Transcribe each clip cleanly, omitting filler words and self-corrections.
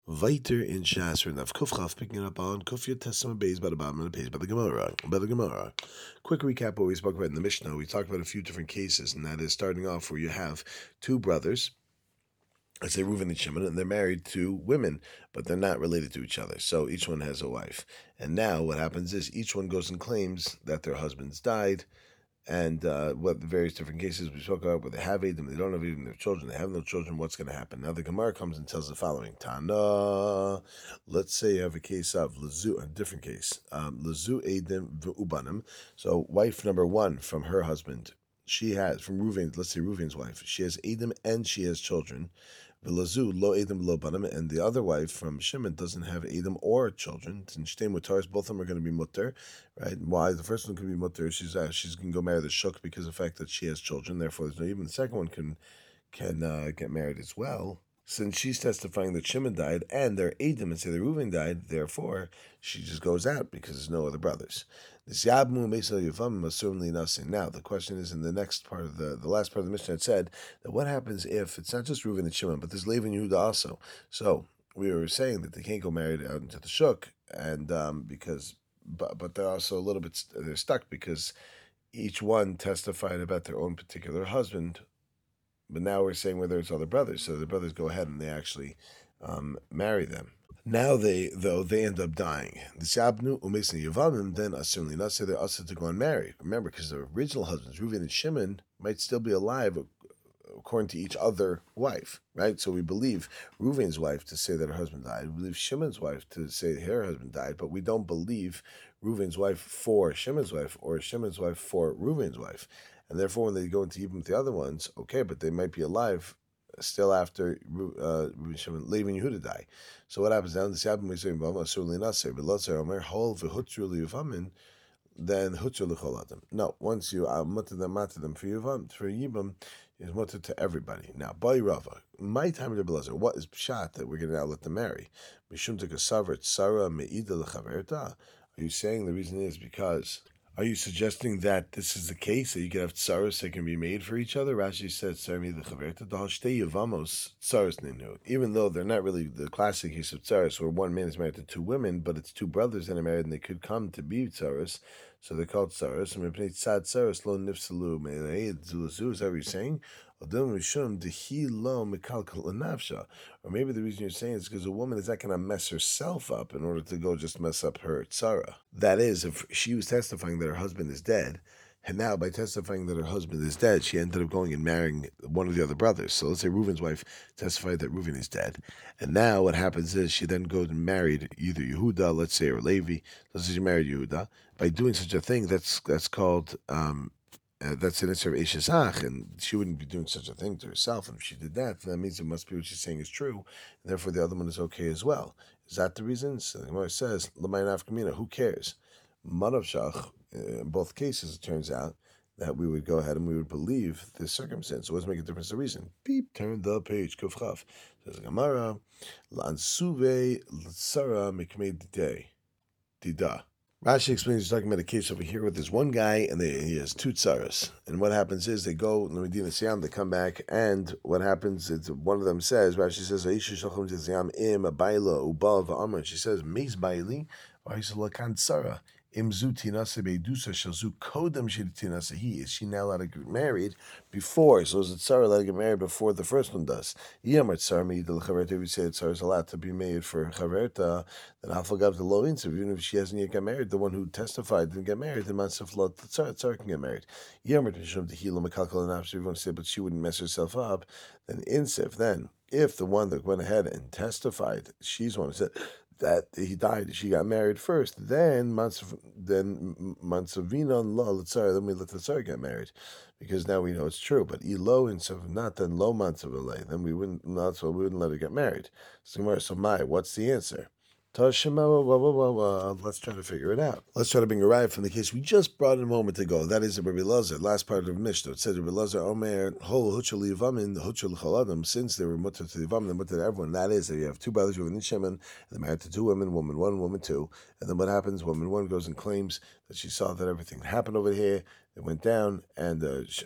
Weiter in Shas for Nav Kufchaf, picking up on Kufya Testament Beis by the bottom and the page by the Gemara. Quick recap of what we spoke about in the Mishnah. We talked about a few different cases, and that is starting off where you have two brothers, let's say Reuven and Shimon, and they're married to women, but they're not related to each other. So each one has a wife. And now what happens is each one goes and claims that their husbands died. And what the various different cases we spoke about, where they have Edom, they don't have Edom, their children, they have no children, what's going to happen? Now the Gemara comes and tells the following. Tana, let's say you have a case of Lazu, a different case. Lazu Edom v'ubanim. So wife number one from her husband, she has, from Reuven, let's say Reuven's wife, she has Edom and she has children. V'lazu lo Edom lo banim, and the other wife from Shimon doesn't have Edom or children. And Shtein Mutaris, both of them are going to be mutter, right? Why? The first one can be mutter. She's going to go marry the shuk because of the fact that she has children. Therefore, there's no even the second one can get married as well. Since she's testifying that Shimon died and they're Edom and say that Reuven died, therefore she just goes out because there's no other brothers. Now the question is in the next part of the last part of the Mishnah, it said that what happens if it's not just Reuven and Shimon, but there's Levi and Yehuda also. So we were saying that they can't go married out into the shuk, and but they're also a little bit they're stuck because each one testified about their own particular husband. But now we're saying whether it's other brothers, so the brothers go ahead and they actually marry them. Now they end up dying. The Shabnu Umesin Yavamim then certainly not say they're usher to go and marry. Remember, because the original husbands, Reuven and Shimon, might still be alive according to each other wife, right? So we believe Reuven's wife to say that her husband died. We believe Shimon's wife to say her husband died, but we don't believe Reuven's wife for Shimon's wife or Shimon's wife for Reuven's wife. And therefore, when they go into Yibam with the other ones, okay, but they might be alive still after Shimon, Levi and Yehuda die. So what happens now? The Shabbat we say, then Hutzer l'chol adam. No, once you mutter them for Yibam, is mutter to everybody. Now, Bai Rava, my time to Belazar, what is pshat that we're going to now let them marry? Mishum tekasaver tsara meida lechaverta. Are you saying the reason is because? Are you suggesting that this is the case, that you can have tsaros that can be made for each other? Rashi said, even though they're not really the classic case of tsaros, where one man is married to two women, but it's two brothers that are married and they could come to be tsaros, so they're called tsaros. Is that what you're saying? Or maybe the reason you're saying is because a woman is not going to mess herself up in order to go just mess up her tzara. That is, if she was testifying that her husband is dead, and now by testifying that her husband is dead, she ended up going and marrying one of the other brothers. So let's say Reuven's wife testified that Reuven is dead. And now what happens is she then goes and married either Yehuda, let's say, or Levi. Let's say she married Yehuda. By doing such a thing, that's called... that's an issue of Eshesach, and she wouldn't be doing such a thing to herself. And if she did that, then that means it must be what she's saying is true, and therefore the other one is okay as well. Is that the reason? So the Gemara says, "L'mayin Kamina, who cares?" Manav Shach, in both cases, it turns out that we would go ahead and we would believe the circumstance. So what does make a difference? The reason. Beep, turn the page. Kufchaf. Says the Gemara, L'ansuve l'tzara mikmei dida. Rashi explains he's talking about a case over here where there's one guy and he has two tsaras. And what happens is they go, Medina Siyam, they come back, and what happens is one of them says, Rashi says, she says, Meis Baili, Tsara. Is she now allowed to get married before? So is the Tsara allowed to get married before the first one does? If we say the Tsara is allowed to be made for Chaverta, then I'll forget the low insiv. Even if she hasn't yet got married, the one who testified didn't get married, the Mansif the Tsara can get married. If you want to say, but she wouldn't mess herself up, then Insif, then if the one that went ahead and testified, she's the one who said that he died, she got married first, then Mansavina and Lo L'Tzara, then we let the Tzara get married, because now we know it's true. But Elo and not then Lo Mansavile, then we wouldn't let her get married. So what's the answer? Let's try to figure it out. Let's try to bring a raya from the case we just brought a moment ago. That is Rabbi Elazar, last part of Mishnah. It says Rabbi Elazar Omer Hol Huchel Yivamin Huchel Chaladam. Since they were mutter to the Yivamin, they mutter to everyone. That is that you have two brothers, Reuven and Shimon, and they're married to two women, woman one, woman two. And then what happens? Woman one goes and claims that she saw that everything happened over here. They went down, and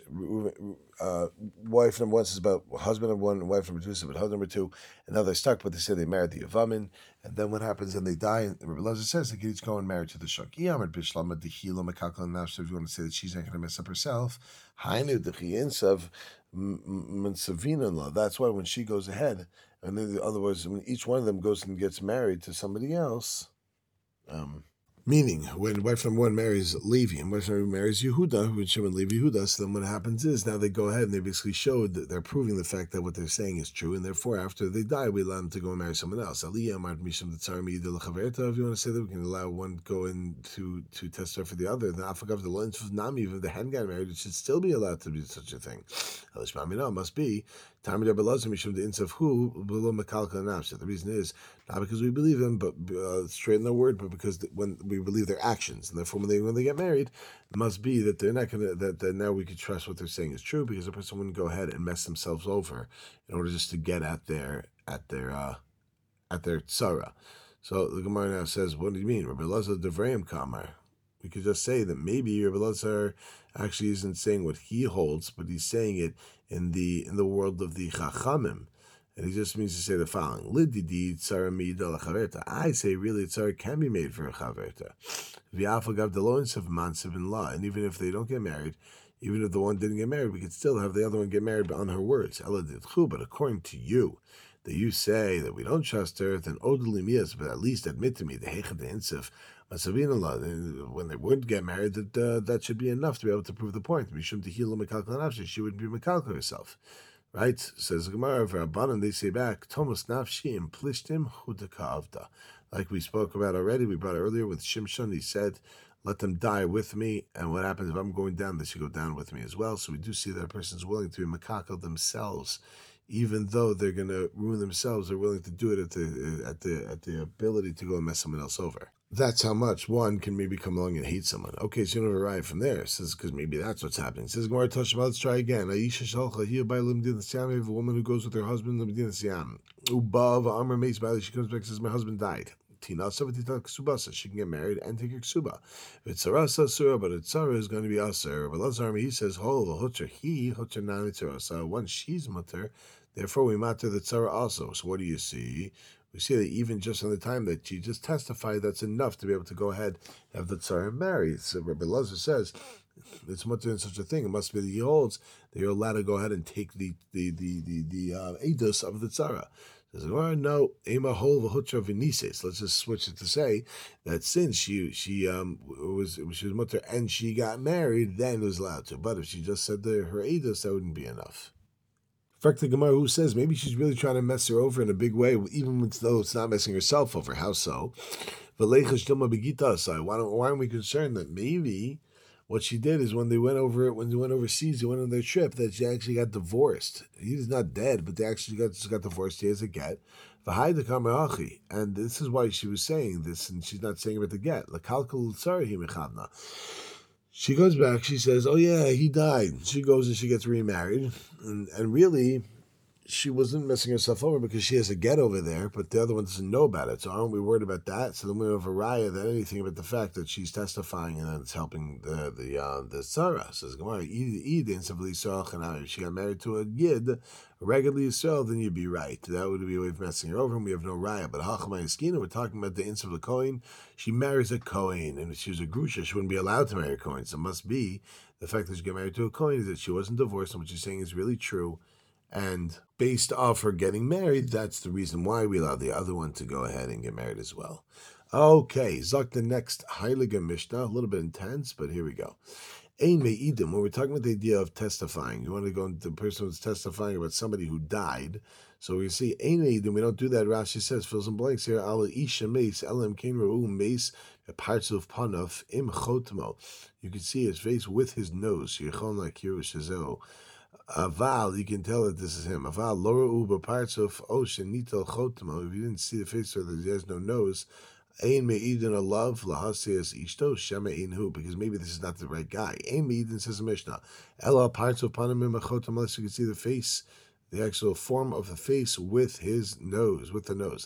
wife number one says about husband number one, and wife number two says about husband number two, and now they're stuck, but they say they married the Yavamin, and then what happens, and they die, and Rabbi Elazar says the kid's going married to the Shuk. If you want to say that she's not going to mess up herself, that's why when she goes ahead, and in other words, when each one of them goes and gets married to somebody else, meaning, when wife number one marries Levi and wife number two marries Yehuda, when Shimon Levi Yehuda, so then what happens is now they go ahead and they basically showed that they're proving the fact that what they're saying is true, and therefore after they die, we allow them to go and marry someone else. If you want to say that we can allow one go in to testify for the other, then Afagav the lines of Nami, if they hadn't gotten married, it should still be allowed to be such a thing. No, it must be. The reason is not because we believe them, but straight in their word, but because when we believe their actions, and therefore when they get married, it must be that they're not going to that now we can trust what they're saying is true, because a person wouldn't go ahead and mess themselves over in order just to get at their tzara. So the Gemara now says, what do you mean, Rabbi Elazar Devrayim Kamar? We could just say that maybe Rabbi Elazar actually isn't saying what he holds, but he's saying it in the world of the Chachamim. And he just means to say the following: Lididi tzara mida lachaverta. I say really tzara can be made for a chaverta. V'afagav deloins of mansiv in law, and even if they don't get married, even if the one didn't get married, we could still have the other one get married on her words. But according to you, that you say that we don't trust her, then odeli mias, but at least admit to me the hechad insif. When they would get married, that should be enough to be able to prove the point. She wouldn't be mekalka herself. Right? Says Gemara, Rabbanan, they say back, Thomas Nafshi and Plishtim Hudaka Avda. Like we spoke about already, we brought earlier with Shimshon, he said, let them die with me, and what happens if I'm going down, they should go down with me as well. So we do see that a person is willing to be makakal themselves, even though they're going to ruin themselves, they're willing to do it at the ability to go and mess someone else over. That's how much one can maybe come along and hate someone. Okay, so you don't arrive from there. It says, because maybe that's what's happening. It says, Gemara Toshma, let's try again. Aisha Shalcha, here by Limdin Siam, a woman who goes with her husband, Limdin Siam. Ubav, Amr Mace, she comes back and says, my husband died. Tina Savatita Ksubasa, she can get married and take her Ksuba. If it's Sarasa Surah, but it's Sarah is going to be Aser. But Lazar, he says, Hol, Hutcher, Hutcher Nani Sarasa. Once she's mutter, therefore we matter the Tzara also. So what do you see? We see that even just on the time that she just testified, that's enough to be able to go ahead and have the tzara married. So Rabbi Elazar says it's much in such a thing. It must be that he holds that you're allowed to go ahead and take the edus of the tzara. Says, well, no, ema hol v'hutra v'nises. Let's just switch it to say that since she was mutter and she got married, then it was allowed to. But if she just said her edus, that wouldn't be enough. In fact, the Gemara who says maybe she's really trying to mess her over in a big way, even though it's not messing herself over. How so? Why aren't we concerned that maybe what she did is when they went overseas, they went on their trip, that she actually got divorced. He's not dead, but they actually got divorced. He has a get. And this is why she was saying this, and she's not saying about the get. She goes back, she says, oh yeah, he died. She goes and she gets remarried. And really, she wasn't messing herself over because she has a get over there, but the other one doesn't know about it. So aren't we worried about that? So then we have a raya than anything about the fact that she's testifying and then it's helping the tzara. Says Gemara, if she got married to a yid, a regular Yisrael, then you'd be right. That would be a way of messing her over, and we have no raya. But Hachmai Eskina, we're talking about the instance of the Kohen. She marries a Kohen, and if she was a Grusha, she wouldn't be allowed to marry a Kohen. So it must be the fact that she got married to a Kohen is that she wasn't divorced, and what she's saying is really true. And based off her getting married, that's the reason why we allow the other one to go ahead and get married as well. Okay, Zok, the next Heilige Mishnah, a little bit intense, but here we go. Ein me'idim, when we're talking about the idea of testifying, you want to go into the person who's testifying about somebody who died. So we see Ein me'idim, we don't do that. Rashi says, fill some blanks here. Ala isha meis, elam kein ra'u meis, parts of panaf, im chotmo. You can see his face with his nose. Yechon la kiru shazo. Aval, you can tell that this is him. Aval, Laura Uba, parts of Ocean, Nitel Chotmo. If you didn't see the face or that he has no nose, Ein Me'idin a love, Lahasias Ishto, Shema Hu, because maybe this is not the right guy. Ein Me'idin says a Mishnah. Ella, parts of Panamim Chotam, unless you can see the face, the actual form of the face with his nose, with the nose.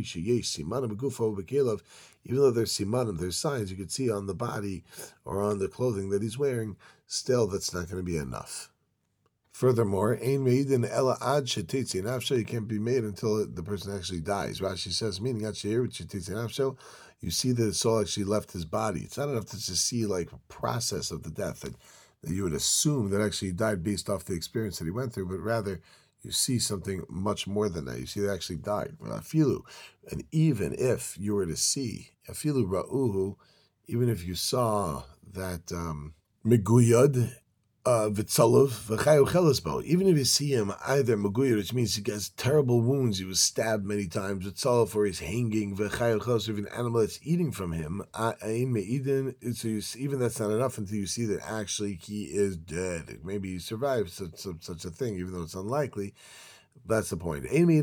Even though there's simanim, there's signs you could see on the body or on the clothing that he's wearing, still that's not going to be enough. Furthermore, ein meidin ela ad shetitzi nafsho, you can't be made until the person actually dies. Rashi says, meaning ad shetitzi nafsho, you see that the soul actually left his body. It's not enough to just see like a process of the death that you would assume that actually he died based off the experience that he went through, but rather you see something much more than that. You see that actually died. And even if you were to see afilu ra'uhu, even if you saw that meguyad Vitzalov, even if you see him either Maguyar, which means he has terrible wounds, he was stabbed many times, Vitzalov, or he's hanging, V'chayu if an animal that's eating from him, so even that's not enough until you see that actually he is dead. Maybe he survived such a thing, even though it's unlikely. That's the point. You're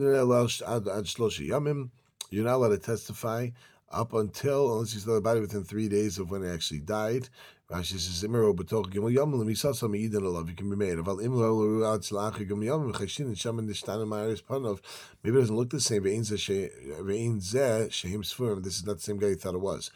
not allowed to testify up until, unless you saw the body within 3 days of when he actually died. Rashi says, you can be made. Maybe it doesn't look the same. This is not the same guy you thought it was.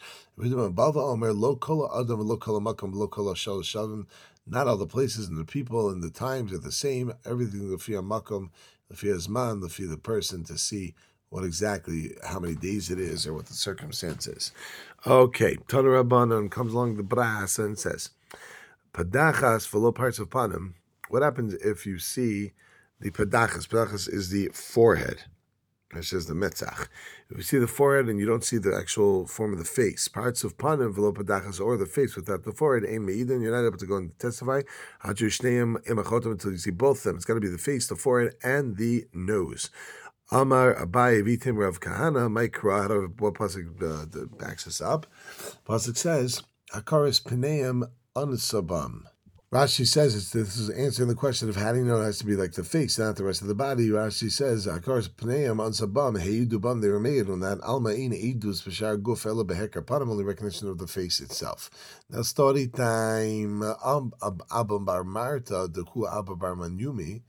Not all the places and the people and the times are the same. Everything, the fiyah makom, the fiyah zman, the fiyah the person, to see what exactly, how many days it is, or what the circumstance is. Okay, Tana Rabbanan comes along the brass and says, Padachas for low parts of panim. What happens if you see the padachas? Padachas is the forehead. It says the metzach. If you see the forehead and you don't see the actual form of the face, parts of panim v'lo padachas, or the face without the forehead, ein me'idin, you're not able to go and testify. Until you see both of them. It's got to be the face, the forehead, and the nose. Amar Abaye Vitim Rav Kahana, Mikra, out of what pasuk backs us up. Pasuk says, Hakaris Pineim Unsabam. Rashi says this is answering the question of how do you know it has to be like the face, not the rest of the body. Rashi says, Hakaris Pineim Unsabam, Heyudubam, they were made on that. Alma'in Idus Bashar Guf Ela Behekar Panam, only recognition of the face itself. Now, story time, Abam Bar Marta, the Ku Abba Bar Manyumi,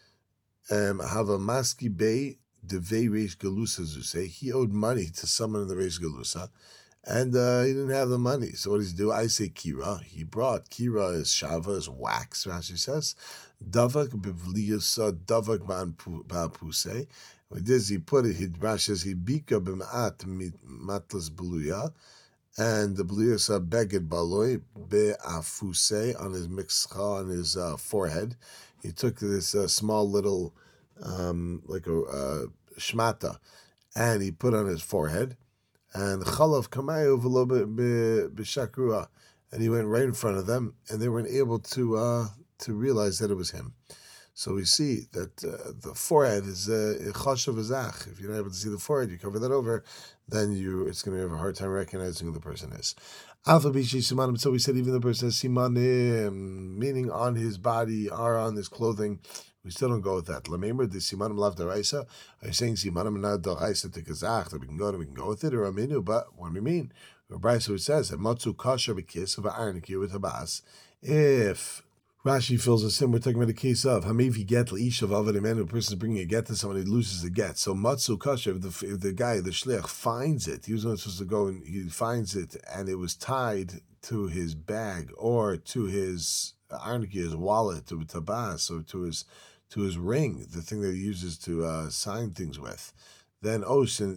have a Maski Bay. Devei Reish Galusa Zuse. He owed money to someone in the Reish Galusa, and he didn't have the money. So what does he do? I say Kira. He brought Kira is Shava, is wax, Rashi says. Davak Bivliyasa, Davak Ba'apuse. What does he put it? Rashi says he bika b'ma'at matlas beluya, and the beluya sa beged baloy be'afuse on his mixcha, on his forehead. He took this small little like a shmata, and he put on his forehead, and chalav kamayu v'lo b'shakrua, and he went right in front of them, and they weren't able to realize that it was him. So we see that the forehead is chashav azach. If you're not able to see the forehead, you cover that over, then it's going to have a hard time recognizing who the person is. Alpha bishi simanim. So we said even the person has simanim, meaning on his body or on his clothing. We still don't go with that. Lamember the simanim lav daraisa. Are you saying simanim not daraisa to kazach that we can go with it, or aminu? But what do we mean? Rabbisa says that matzu kasher b'kiss of iron with habas. If Rashi fills us in, we're talking about a case of Hamivi get l'ishav avad man, a person is bringing a get to someone, he loses the get. So matzu kasher, if the guy, the shliach, finds it, he was not supposed to go and he finds it, and it was tied to his bag or to his arniki, his wallet, to tabas, or to his ring, the thing that he uses to sign things with. Then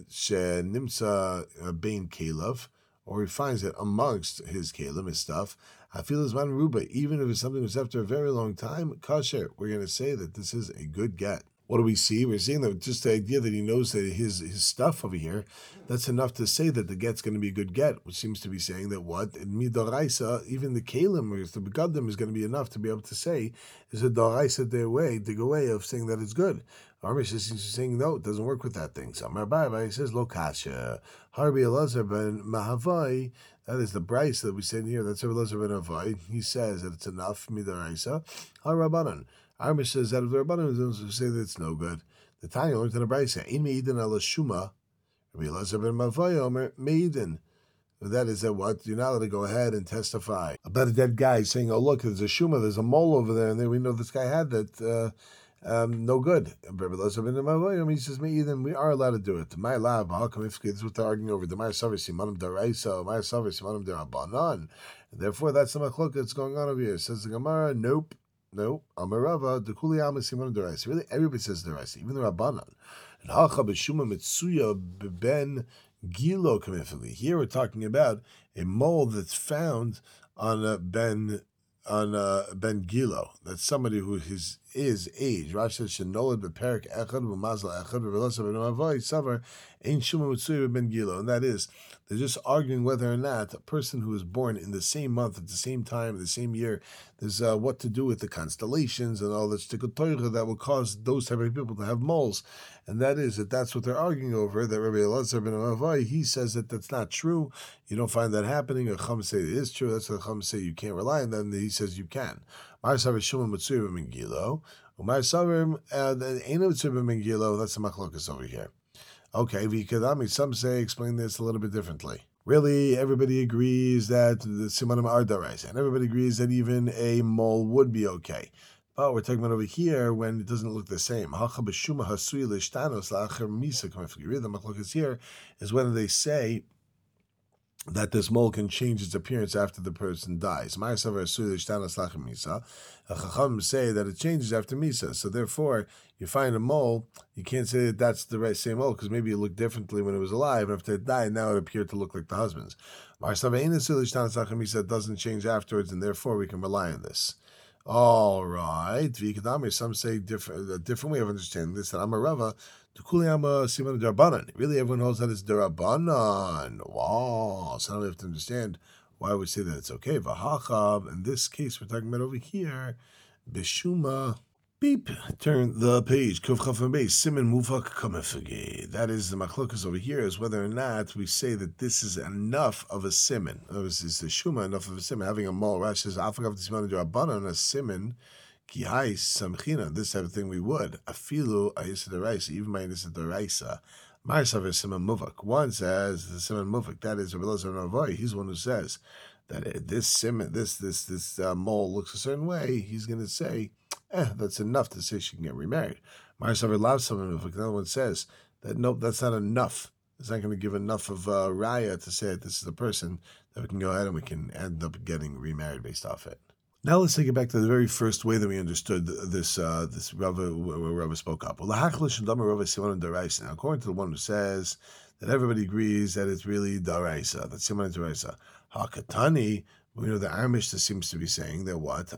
nimsa bein kelev, or he finds it amongst his kelim, his stuff. I feel as man ruba, even if it's something that's after a very long time, kasher, we're going to say that this is a good get. What do we see? We're seeing that just the idea that he knows that his stuff over here, that's enough to say that the get's going to be a good get, which seems to be saying that what? In midoraisa, even the kalim, or the begadim, is going to be enough to be able to say, is a doraisa their way, the way of saying that it's good. Armish is saying, no, it doesn't work with that thing. So Marbai says, lo kasha. Harbi Elazar ben Mahavai, that is the Bryce that we say here, that's Elazar ben Mahavai. He says that it's enough, midoraisa. Harabanan. Armish says that if the Rabbanim say that it's no good. The Tanya learned in the Brisa, "Ein meidin ala shuma." Rabbi Elazar ben Mavai omer meidin. That is that what you're not allowed to go ahead and testify about a dead guy, saying, "Oh look, there's a shuma, there's a mole over there," and then we know this guy had that. no good. He says, me then we are allowed to do it. My lab, how come if this is what they're arguing over? The my service simanum deraisa, my service simanum derabanan. Therefore, that's the machlok that's going on over here. Says the Gemara, nope. No, Amarava, the Kuli Ama Simanum deraisa. Really, everybody says deraisa, even the Rabbanan. And Hacha b'shuma mitsuya ben gilo kamifili. Here we're talking about a mole that's found on a ben Gilo. That's somebody who is age. Rashi says shenolad beperik echad b'mazal echad b'velosa b'nomavoy savar ain't shuma mitsuya ben Gilo, and that is they're just arguing whether or not a person who is born in the same month at the same time, the same year, there's what to do with the constellations and all this tikkun Torah that will cause those type of people to have moles, and that is that's what they're arguing over. That Rabbi Elazar ben Amavai, he says that that's not true. You don't find that happening. A Chum say it is true. That's what Chum say you can't rely on them. He says you can. That's the machlokas over here. Okay, Vikadami, some say explain this a little bit differently. Really, everybody agrees that the simanim are daraisa, and everybody agrees that even a mole would be okay. But we're talking about over here when it doesn't look the same. The machlokas here is when they say that this mole can change its appearance after the person dies. The Chacham say that it changes after Misa. So therefore, you find a mole, you can't say that that's the right same mole, because maybe it looked differently when it was alive, and after it died, now it appeared to look like the husband's. It doesn't change afterwards, and therefore we can rely on this. All right. Some say a different way of understanding this, that Amarava, really, everyone knows that it's derabanan. Wow. So now we have to understand why we say that it's okay. V'hachab, in this case, we're talking about over here, bishuma. Beep. Turn the page. Kuf chaf base. Siman muvak kamefage. That is the machlokas over here, is whether or not we say that this is enough of a siman. This is the shuma enough of a siman. Having a mole. Rashi says afagav t'siman derabanan a siman. Kihai samchina, this type of thing we would. Afilu ayisa deraisa, even by ayisa deraisa. Ma'asav is siman muvak. One says the siman muvak. That is Rabbi Elazar Navai. He's the one who says that this siman, this mole looks a certain way. He's going to say, that's enough to say she can get remarried. Ma'asav loves siman muvak. Another one says that nope, that's not enough. It's not going to give enough of raya to say that this is the person that we can go ahead and we can end up getting remarried based off it. Now let's take it back to the very first way that we understood this Rava, where Rava spoke up. Now, according to the one who says that everybody agrees that it's really daraisa, that's siman daraisa. Hakatani, we know the Amish that seems to be saying that what?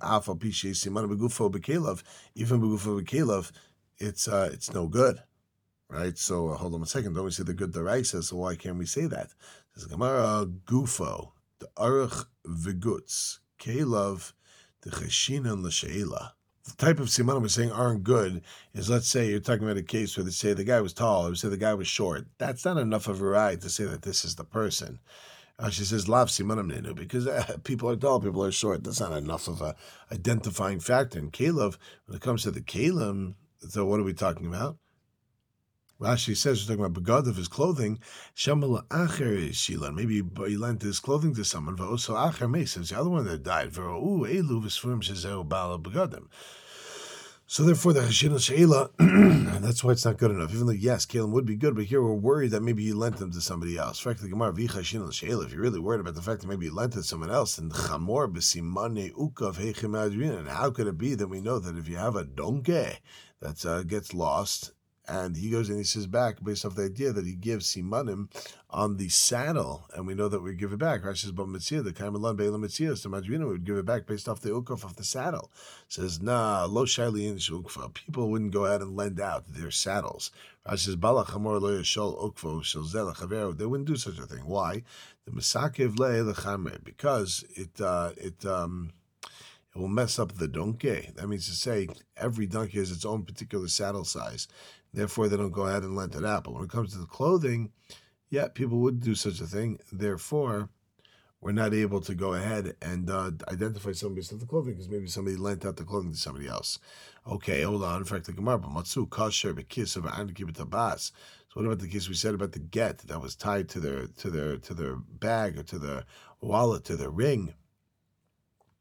Even begufo bekelav, it's no good. Right? So hold on a second. Don't we say the good daraisa? So why can't we say that? Says Gemara gufo, the aruch v'gutz, kelav. The cheshina and l'sheila. The type of simanim we're saying aren't good is, let's say you're talking about a case where they say the guy was tall, or they say the guy was short. That's not enough of a right to say that this is the person. She says lav simanim nenu, because people are tall, people are short. That's not enough of a identifying factor. In Caleb, when it comes to the Kalim, so what are we talking about? Rashi says we're talking about begad of his clothing. Shamal acher shilan. Maybe he lent his clothing to someone. V'oso acher mesays the other one that died. V'rou elu v'sfurim shezeu bala begadim. So therefore, the cheshin sheila, that's why it's not good enough. Even though yes, Kalim would be good, but here we're worried that maybe he lent them to somebody else. In fact, the Gemara v'cheshin sheila. If you're really worried about the fact that maybe he lent it to someone else, then chamor b'simane ukav heichem adrin. And how could it be that we know that if you have a donkey that gets lost, and he goes and he says back based off the idea that he gives simanim on the saddle, and we know that we give it back. Rashi says, "But mitzvah, the kaimalan be'elam mitzvah, so Madrina would give it back based off the ukaf of the saddle." Says, "Nah, lo shaili in ukfa. People wouldn't go out and lend out their saddles." Rashi says, "Bala chamor lo yashol ukfo shel zeh lachavero." They wouldn't do such a thing. Why? The misakev le lechamer, because it will mess up the donkey. That means to say every donkey has its own particular saddle size. Therefore, they don't go ahead and lend it out. But when it comes to the clothing, yeah, people would do such a thing. Therefore, we're not able to go ahead and identify somebody based on the clothing because maybe somebody lent out the clothing to somebody else. Okay, hold on. In fact, the Gemara, matzu kasher b'kiss of aniki b'tabas. So what about the case we said about the get that was tied to their bag or to their wallet, to their ring?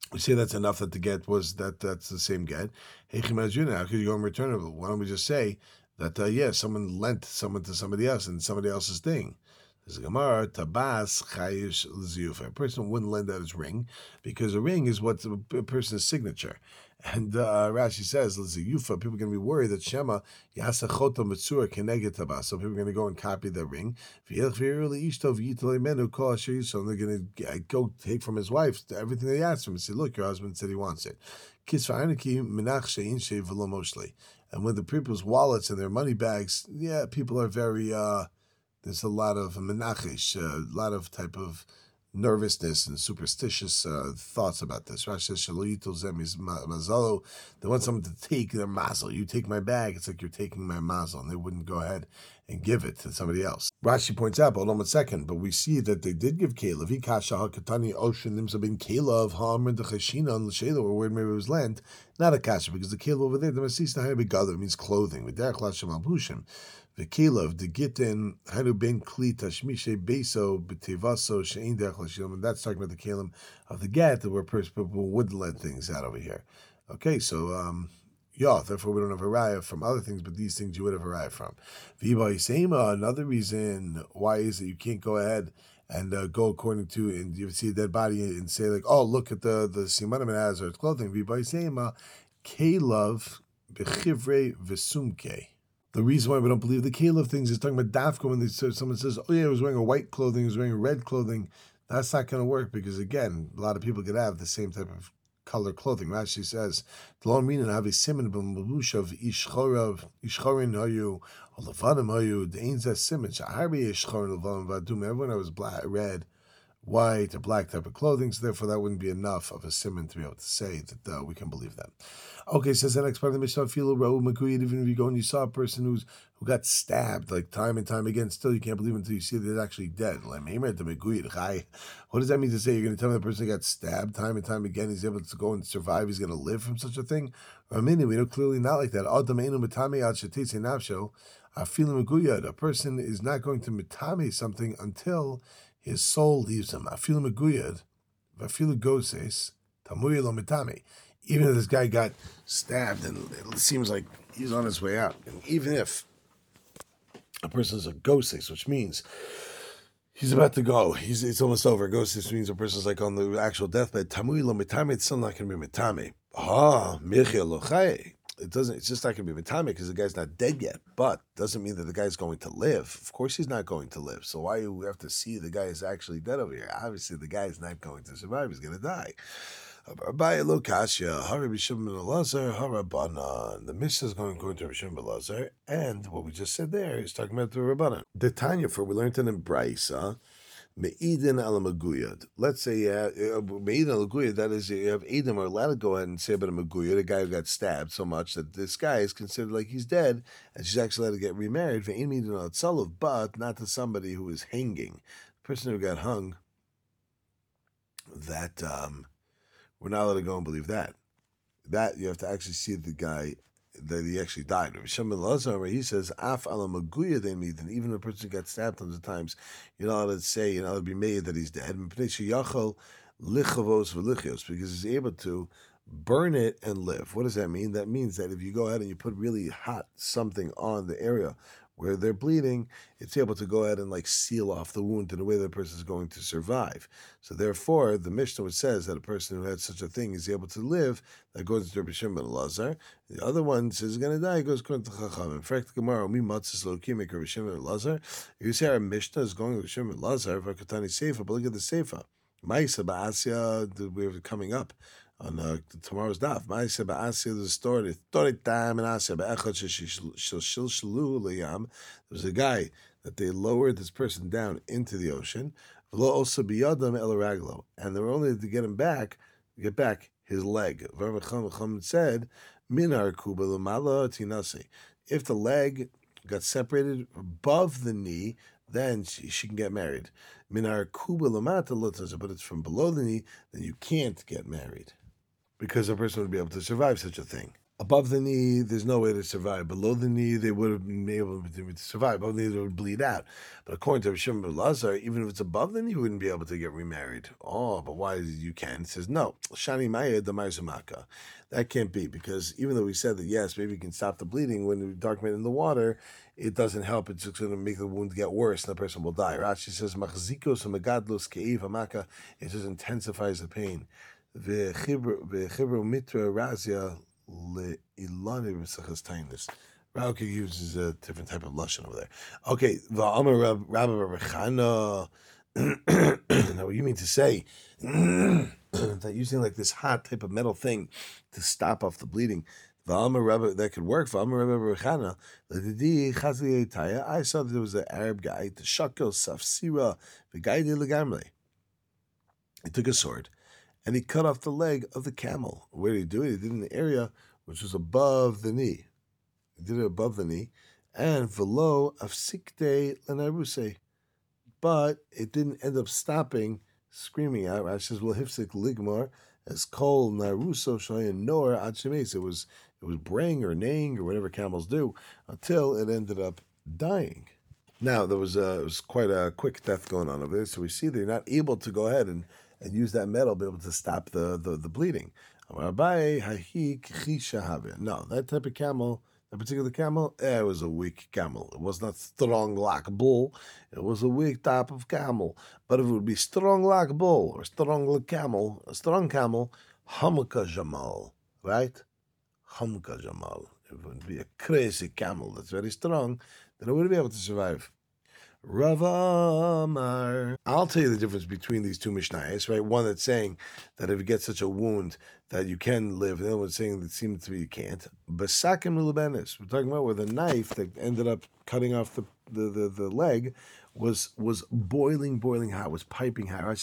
We say that's enough that the get was that's the same get. Hey, how could you go and return it? Why don't we just say that, someone lent someone to somebody else and somebody else's thing? There's a Gemara, Tabas Chayish L'ziyufa. A person wouldn't lend out his ring because a ring is what's a person's signature. And Rashi says, L'ziyufa, people are going to be worried that Shema Yasa Chota Matsura Keneged Tabas. So people are going to go and copy the ring. And they're going to go take from his wife everything they asked him and say, look, your husband said he wants it. And with the people's wallets and their money bags, people are very... there's a lot of menachish, a lot of type of nervousness and superstitious thoughts about this. Rashi says, mazalo. They want someone to take their mazel. You take my bag, it's like you're taking my mazel, and they wouldn't go ahead and give it to somebody else. Rashi points out, hold on 1 second, but we see that they did give Caleb. Ikasha hakatani ocean nimsa bin Caleb hamr the chashina on l'shela, or where maybe it was lent, not a kasha, because the Caleb over there, the masisna hayabigadol means clothing. With derech lashem albushim. The Caleb, the Gittin, Hanu ben Kli Tashmishe Beso B'Tevaso Shein Derech Lashilom, and that's talking about the Caleb of the Get, where people would let things out over here. Okay, so therefore we don't have a raya from other things, but these things you would have a raya from. V'Iba Yisema, another reason why is that you can't go ahead and go according to, and you see a dead body and say like, oh, look at the simanim it has or its clothing. V'Iba Yisema, Caleb B'Chivre V'Sumke. The reason why we don't believe the Caleb things is talking about dafka when someone says, oh yeah, he was wearing a white clothing, he was wearing red clothing. That's not going to work because, again, a lot of people could have the same type of color clothing. Rashi says, "T'lo meaning have a siman b'malush of ishchorin hayu or levanim hayu the ain't that siman shaharbi ishchorin levanim vadum." Everyone that was black, red, white, or black type of clothing, so therefore that wouldn't be enough of a siman to be able to say that we can believe that. Okay, says the next part of the Mishnah, even if you go and you saw a person who got stabbed like time and time again, still you can't believe until you see that they're actually dead. What does that mean to say? You're going to tell me the person got stabbed time and time again, he's able to go and survive, he's going to live from such a thing? We know clearly not like that. A person is not going to mitame something until his soul leaves him. Even if this guy got stabbed and it seems like he's on his way out, and even if a person is a ghostis, which means he's about to go, it's almost over. Ghostis means a person's like on the actual deathbed. Tamui lo mitame, it's still not going to be mitame. It's just not going to be mitame because the guy's not dead yet, but doesn't mean that the guy's going to live. Of course he's not going to live. So why do we have to see the guy is actually dead over here? Obviously the guy is not going to survive. He's going to die. The Mishnah is going to Rishon Belazar, and what we just said there is talking about the Rabbanan. The Tanya, for we learned it in Braisa, Me'idin ala Maguyad. Let's say Me'idin ala Maguyad, that is, you have Edom are allowed to go ahead and say about a Maguyad, a guy who got stabbed so much that this guy is considered like he's dead, and she's actually allowed to get remarried, Ve'in ala Tzalav, but not to somebody who is hanging. The person who got hung, that we're not allowed to go and believe that. That you have to actually see the guy that he actually died. Rishon Belazar, where he says, "Af ala maguya they meet," and even a person got stabbed tons of times, you're not allowed to say, you're not allowed to be made that he's dead. Because he's able to burn it and live. What does that mean? That means that if you go ahead and you put really hot something on the area where they're bleeding, it's able to go ahead and like seal off the wound in a way that the person is going to survive. So therefore, the Mishnah which says that a person who had such a thing is able to live, that goes to Rabbi Shimon ben Elazar. The other one says he's going to die, goes according to Chacham. In fact, the Gemara, mi matzis lokimik Rabbi Shimon ben Elazar. You say our Mishnah is going to Rabbi Shimon ben Elazar, Vakatani Seifa, but look at the Seifa. Ma'isa ba'asya, we're coming up on tomorrow's daf. Ma'aseh ba'aseh, there's a story. There was a guy that they lowered this person down into the ocean, and they were only to get him back, get back his leg. Said, if the leg got separated above the knee, then she can get married. But it's from below the knee, then you can't get married, because a person would be able to survive such a thing. Above the knee, there's no way to survive. Below the knee, they would have been able to survive. Above the knee, they would bleed out. But according to Rishon ben Lazar, even if it's above the knee, you wouldn't be able to get remarried. Oh, but why you can? It says, no. Shani Maya Damarzumaka. That can't be, because even though we said that, yes, maybe you can stop the bleeding when the dark man in the water, it doesn't help. It's just going to make the wound get worse and the person will die. Rashi says, Machzikos Magadlos Keiv Hamaka. It just intensifies the pain. V'chibro mitra razia le'ilani v'sachas tainis. Rauke uses a different type of lashon over there. Okay, v'amar Rabbi Chana. Now, what you mean to say that using like this hot type of metal thing to stop off the bleeding? V'amar Rabbi, that could work. V'amar Rabbi Chana. I saw that there was an Arab guy, the shakel safsira v'gaidi legamre. He took a sword and he cut off the leg of the camel. Where did he do it? He did it in the area which was above the knee. He did it above the knee. And velo afsikte lenaruse. But it didn't end up stopping screaming out. Rashi says, well, hifsik ligmar, as kol naruso shoyin nor achimes. It was braying or neighing or whatever camels do until it ended up dying. Now, it was quite a quick death going on over there. So we see they're not able to go ahead and use that metal, be able to stop the bleeding. No, that type of camel, that particular camel, it was a weak camel. It was not strong like bull. It was a weak type of camel. But if it would be strong like bull or strong like camel, a strong camel, Hamka Jamal, right? Hamka Jamal. If it would be a crazy camel that's very strong, then it wouldn't be able to survive. Rav Amar. I'll tell you the difference between these two Mishnayos, right? One that's saying that if you get such a wound that you can live, the other one's saying that seems to be you can't. Basakim Lubenis. We're talking about where the knife that ended up cutting off the leg was boiling hot, was piping hot.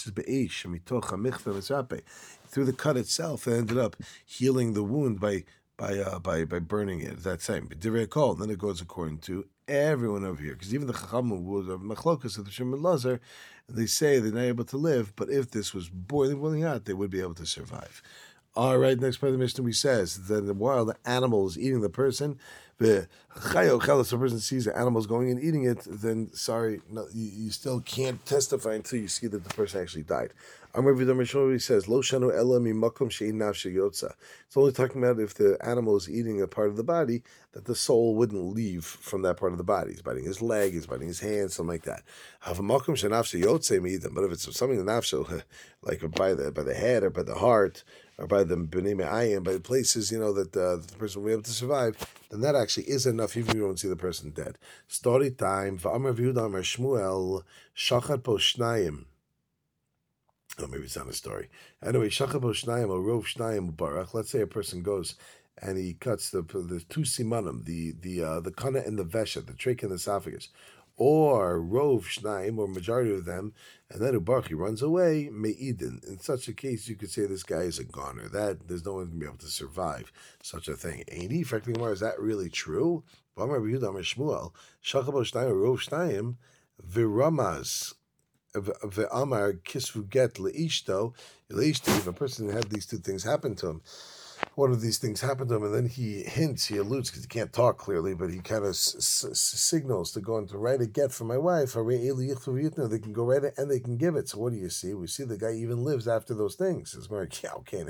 Through the cut itself, it ended up healing the wound by burning it. That same. Then it goes according to everyone over here, because even the Chachamim was of Machlokas of the Shimon Lazar, they say they're not able to live, but if this was boiling hot, they would be able to survive. All right, next part of the Mishnah we says that while the animal is eating the person, the person sees the animals going and eating it, then sorry, no, you still can't testify until you see that the person actually died. Amar Vidam Rishon says, Lo shanu ela mimakom she'in nafshe yotza. It's only talking about if the animal is eating a part of the body, that the soul wouldn't leave from that part of the body. He's biting his leg, he's biting his hand, something like that. Have a makom she'nafshe yotze meidem. But if it's something in nafshe, like by the head or by the heart, or by the b'nei me'ayim, by the places, that the person will be able to survive, then that actually is enough, even if you don't see the person dead. Story time. V'amar Yehuda Amar Shmuel shachat po shnayim. Oh, maybe it's not a story. Anyway, shachat po shnayim or rov shnayim barach. Let's say a person goes and he cuts the two simanim, the kana and the vesha, the trach and the esophagus, or rov shnayim, or majority of them, and then Ubarchi runs away, me'idin. In such a case, you could say this guy is a goner. That there's no one going to be able to survive such a thing. Ain't he? Frankly, is that really true? Shmuel, shachabo shnayim, rov shnayim, v'ramaz, v'amar kisvu get leishto. If a person had these two things happen to him, one of these things happened to him, and then he alludes, because he can't talk clearly, but he kind of signals to go and to write a get for my wife. They can go write it and they can give it. So what do you see? We see the guy even lives after those things. It's more like,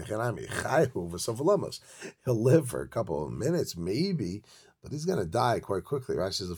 he'll live for a couple of minutes, maybe, but he's going to die quite quickly. Rashi says,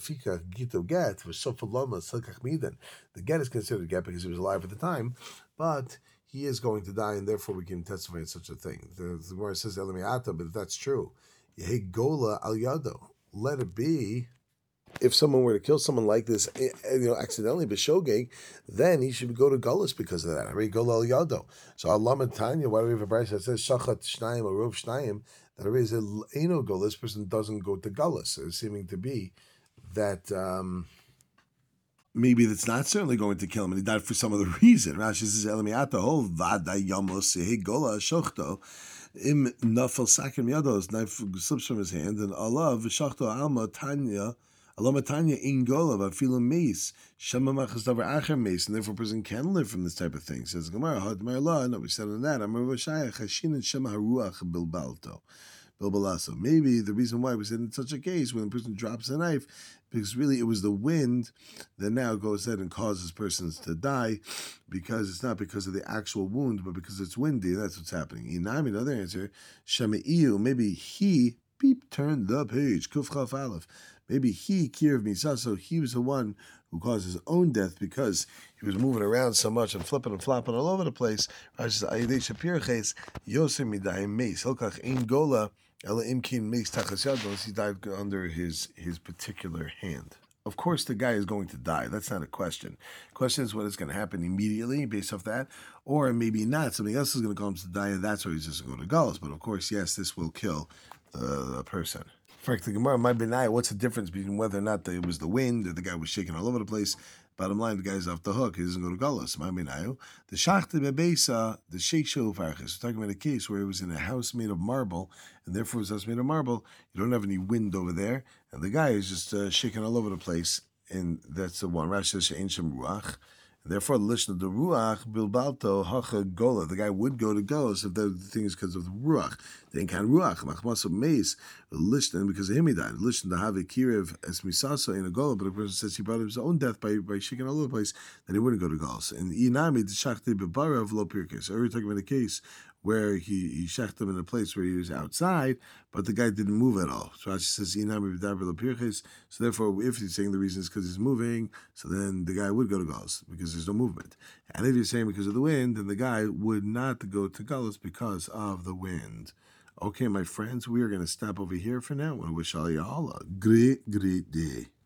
the get is considered a get because he was alive at the time, but he is going to die, and therefore we can testify in such a thing. The Gemara says Elamiata, but if that's true, Yehi Gola Al Yado, let it be. If someone were to kill someone like this, accidentally b'shogeg, then he should go to Gullus because of that. Yehi Gola Al Yado. So Allah Tanya, why do we have a brayso that says Shachat Shnayim or Rov Shnayim? That it is Eino Gullus. This person doesn't go to Gullus. It's seeming to be that. Maybe that's not certainly going to kill him, and he died for some other reason. Rashi says, "Elamiata ho vada yamos gola shochto im nafel sakim yados." Knife slips from his hand, and Allah v'shachto alma tanya in gola v'afilu meis shema machas davar acher meis, and therefore a person can live from this type of thing. Says Gemara, Had Marla. No, we said on that. Amar Vashaya chashin and shema haruach bilbalto. bilbalasa. Maybe the reason why we said in such a case when a person drops a knife, because really it was the wind that now goes ahead and causes persons to die, because it's not because of the actual wound, but because it's windy. That's what's happening. Inami, another answer, Shemeiyu, maybe he turn the page. Kuf Chaf Aleph. Maybe he, Kirv Misaso, he was the one who caused his own death because he was moving around so much and flipping and flopping all over the place. Rashi says, Yosem Midayim Meis, Hilkach Ein Gola, Ela Imkin Meis Tachas Yad, he died under his particular hand. Of course, the guy is going to die. That's not a question. The question is what is going to happen immediately based off that, or maybe not. Something else is going to cause him to die, and that's why he's just going to go. But of course, yes, this will kill the person. Frankly, Gemara, my benai, what's the difference between whether or not it was the wind or the guy was shaking all over the place? Bottom line, the guy's off the hook. He doesn't go to Galus. My benayu, the shachta bebesa, the sheikh shofarchis. We're talking about a case where it was in a house made of marble, and therefore it's a house made of marble. You don't have any wind over there, and the guy is just shaking all over the place. And that's the one. Rashi says she'ein shem ruach. Therefore, the lishna of the ruach bilbalto hacha gola. The guy would go to Golos if the thing is because of the ruach. Then can ruach machmaso meis lishna because of him he died. Lishna to have a kirev as misaso in a gola, but a person says he brought his own death by shaking all over the place, then he wouldn't go to Golos. And inami the shachti bebara of lo pirkes. So we're talking about a case where he shacked him in a place where he was outside, but the guy didn't move at all. So Rashi says, so therefore, if he's saying the reason is because he's moving, so then the guy would go to Galus because there's no movement. And if you're saying because of the wind, then the guy would not go to Galus because of the wind. Okay, my friends, we are going to stop over here for now. I wish all y'all a great day.